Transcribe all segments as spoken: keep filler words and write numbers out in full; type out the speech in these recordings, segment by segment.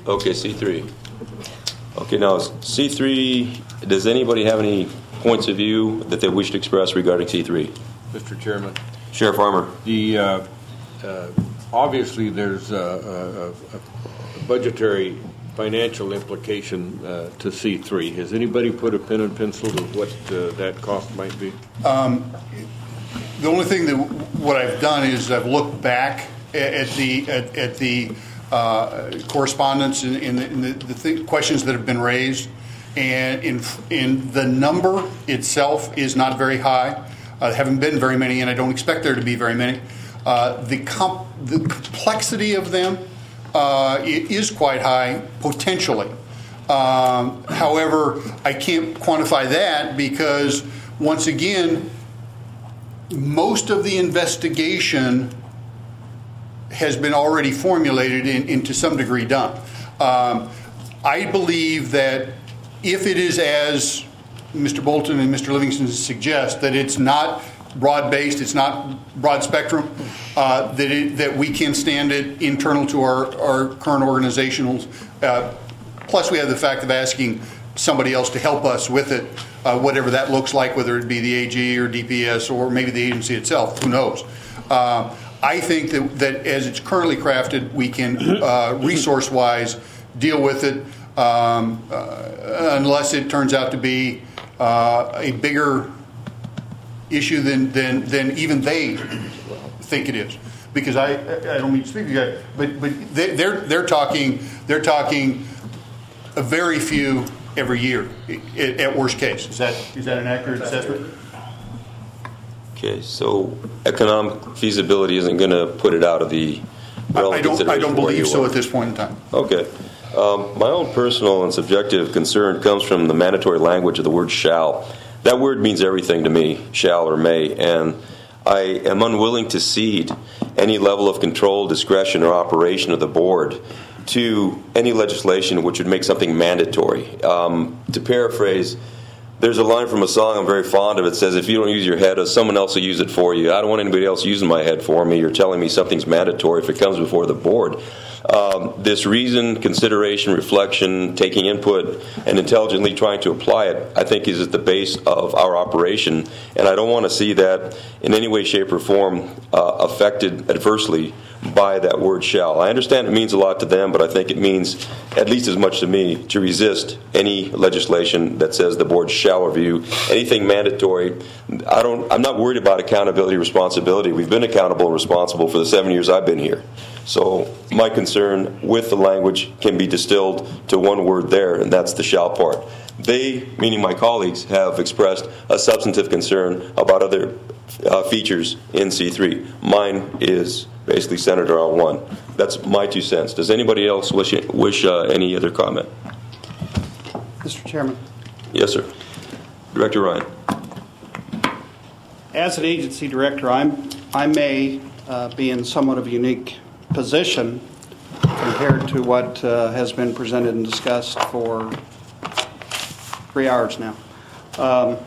Okay, C three. Okay, now C three, does anybody have any points of view that they wish to express regarding C three? Mister Chairman. Sheriff Armour. The, uh, uh, obviously there's a, a, a budgetary financial implication uh, to C three. Has anybody put a pen and pencil to what uh, that cost might be? Um, the only thing that what I've done is I've looked back at, at the at, at the uh, correspondence in, in the, in the, the th- questions that have been raised, and in in the number itself is not very high. Uh, there haven't been very many, and I don't expect there to be very many. Uh, the comp- the complexity of them uh, is quite high potentially. Um, however, I can't quantify that because once again, most of the investigation has been already formulated and, and to some degree done. Um, I believe that if it is as Mister Bolton and Mister Livingston suggest, that it's not broad-based, it's not broad spectrum, uh, that it, that we can stand it internal to our, our current organizationals. Uh, plus, we have the fact of asking somebody else to help us with it, uh, whatever that looks like, whether it be the A G or D P S or maybe the agency itself, who knows. Uh, I think that, that as it's currently crafted, we can, uh, resource-wise, deal with it um, uh, unless it turns out to be uh, a bigger issue than, than, than even they think it is. Because I, I don't mean to speak to you guys, but, but they, they're, they're talking, they're talking a very few every year at, at worst case. Is that, is that an accurate assessment? Okay, so economic feasibility isn't going to put it out of the realm I of don't, I consideration don't where believe you so are. at this point in time. Okay. Um, my own personal and subjective concern comes from the mandatory language of the word shall. That word means everything to me, shall or may, and I am unwilling to cede any level of control, discretion, or operation of the board to any legislation which would make something mandatory. Um, to paraphrase, there's a line from a song I'm very fond of. It says, if you don't use your head, someone else will use it for you. I don't want anybody else using my head for me or telling me something's mandatory if it comes before the board. Um, this reason, consideration, reflection, taking input, and intelligently trying to apply it, I think is at the base of our operation. And I don't want to see that in any way, shape, or form uh, affected adversely by that word shall. I understand it means a lot to them, but I think it means at least as much to me to resist any legislation that says the board shall review anything mandatory. I don't, I'm not worried about accountability, responsibility. We've been accountable and responsible for the seven years I've been here. So my concern with the language can be distilled to one word there, and that's the shall part. They, meaning my colleagues, have expressed a substantive concern about other uh, features in C three. Mine is basically centered around one. That's my two cents. Does anybody else wish wish uh, any other comment? Mister Chairman. Yes, sir. Director Ryan. As an agency director, I'm, I may uh, be in somewhat of a unique position compared to what uh, has been presented and discussed for three hours now. Um,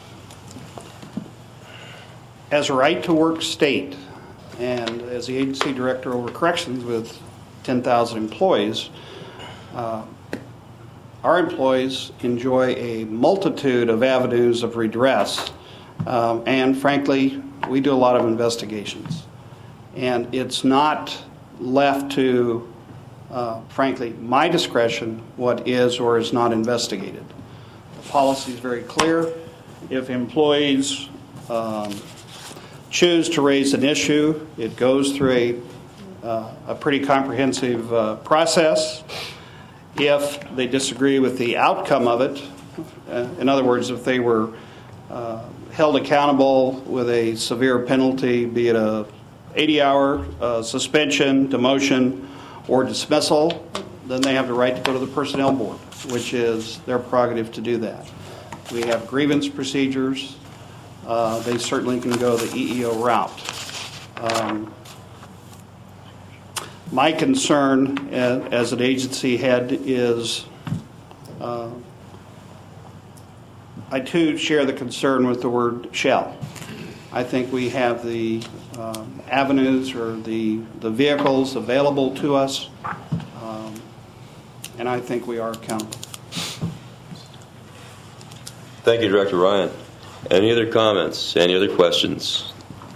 as a right-to-work state, and as the agency director over corrections with ten thousand employees, uh, our employees enjoy a multitude of avenues of redress, um, and frankly, we do a lot of investigations. And it's not left to, uh, frankly, my discretion what is or is not investigated. The policy is very clear. If employees um, choose to raise an issue, it goes through a, uh, a pretty comprehensive uh, process. If they disagree with the outcome of it, uh, in other words, if they were uh, held accountable with a severe penalty, be it a eighty-hour uh, suspension, demotion, or dismissal, then they have the right to go to the Personnel Board, which is their prerogative to do that. We have grievance procedures. Uh, they certainly can go the E E O route. Um, my concern as, as an agency head is uh, I too share the concern with the word shall. I think we have the um, avenues or the, the vehicles available to us um, and I think we are accountable. Thank you, Director Ryan. Any other comments? Any other questions?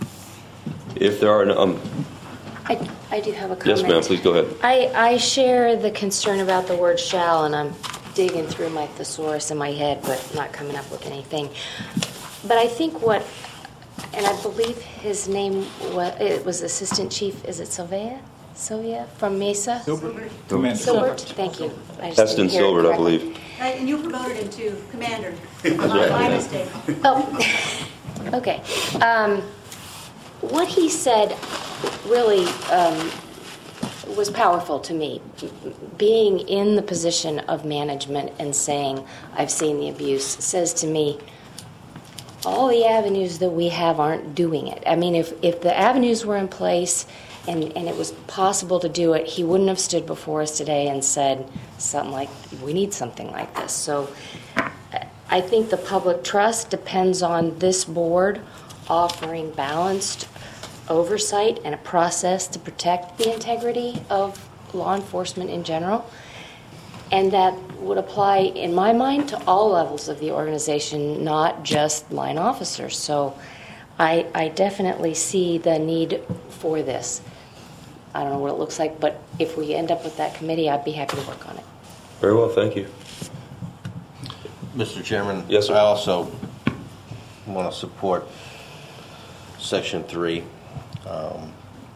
If there are, no, um, I, I do have a comment. yes, ma'am. Please go ahead. I, I share the concern about the word shall, and I'm digging through my thesaurus in my head, but not coming up with anything. But I think what, and I believe his name was, it was Assistant Chief, is it Sylvia? Sylvia from Mesa? Silbert. Commander. Silbert, thank you. I just Heston didn't hear it Silbert, I correctly. believe. Uh, And you promoted him to commander. My my mistake. Oh, okay. Um, what he said really um, was powerful to me. Being in the position of management and saying, I've seen the abuse, says to me, all the avenues that we have aren't doing it. I mean, if, if the avenues were in place and, and it was possible to do it, he wouldn't have stood before us today and said something like, we need something like this. So I think the public trust depends on this board offering balanced oversight and a process to protect the integrity of law enforcement in general. And that would apply, in my mind, to all levels of the organization, not just line officers. So I, I definitely see the need for this. I don't know what it looks like, but if we end up with that committee, I'd be happy to work on it. Very well, thank you. Mister Chairman? Yes, sir. I also want to support Section three. Um,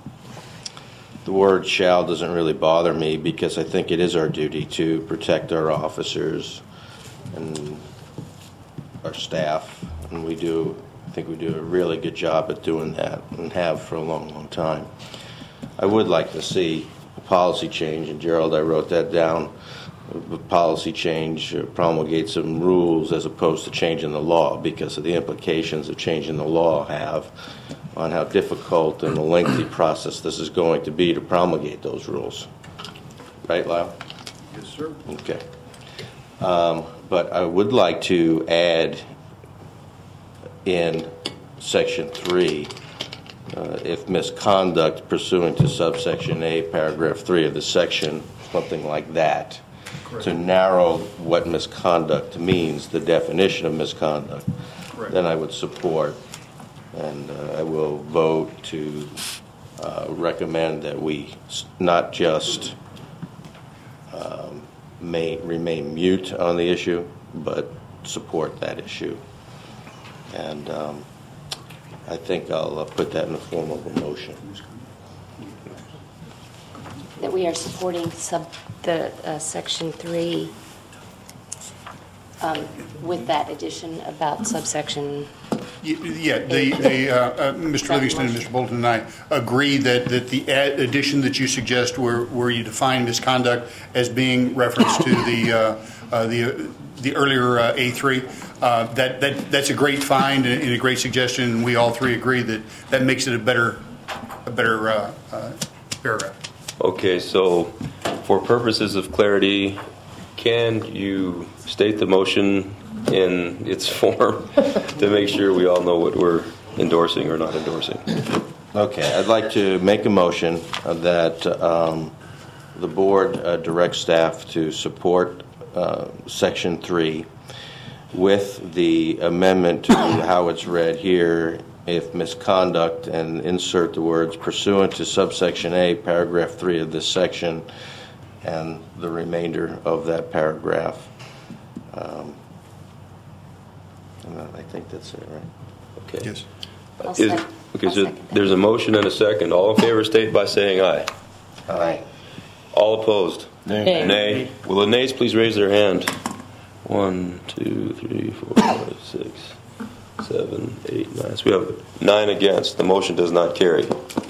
the word shall doesn't really bother me because I think it is our duty to protect our officers and our staff, and we do, I think we do a really good job at doing that and have for a long, long time. I would like to see a policy change, and Gerald, I wrote that down. The policy change, uh, promulgate some rules as opposed to changing the law because of the implications of changing the law have on how difficult and a lengthy process this is going to be to promulgate those rules. Right, Lyle? Yes, sir. Okay. Um, but I would like to add in Section three, uh, if misconduct pursuant to subsection A, paragraph three of the section, something like that. Correct. To narrow what misconduct means, the definition of misconduct, correct, then I would support, and uh, I will vote to uh, recommend that we not just um, may remain mute on the issue, but support that issue. And um, I think I'll uh, put that in the form of a motion. That we are supporting sub the uh, section three um, with that addition about subsection. Yeah, the, the, uh, uh, Mister Livingston and Mister Bolton and I agree that, that the ad- addition that you suggest where, where you define misconduct as being reference to the, uh, uh, the, uh, the earlier uh, A three, uh, that, that, that's a great find and a great suggestion, and we all three agree that that makes it a better, a better uh, uh, paragraph. Okay, so for purposes of clarity, can you state the motion in its form to make sure we all know what we're endorsing or not endorsing? Okay, I'd like to make a motion that um, the board uh, directs staff to support uh, Section three with the amendment to how it's read here, if misconduct, and insert the words pursuant to subsection A, paragraph three of this section, and the remainder of that paragraph. Um, and I think that's it, right? Okay. Yes. I'll Is- sec- okay, I'll so second that. there's a motion and a second. All in favor state by saying aye. Aye. All opposed? Nay. Nay. Will the nays please raise their hand? One, two, three, four, five, six, seven, eight, nine. So we have nine against. The motion does not carry.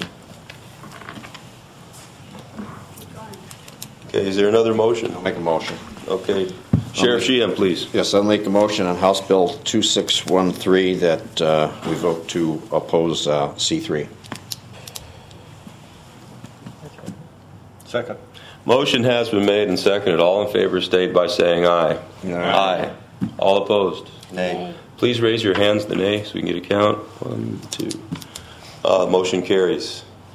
Okay, is there another motion? I'll make a motion. Okay. Sheriff Sheehan, please. Yes, I'll make a motion on House Bill two six one three that uh, we vote to oppose uh, C three. Second. Motion has been made and seconded. All in favor state by saying aye. Aye. Aye. All opposed? Nay. Please raise your hands, the nay, so we can get a count. One, two. Uh, motion carries.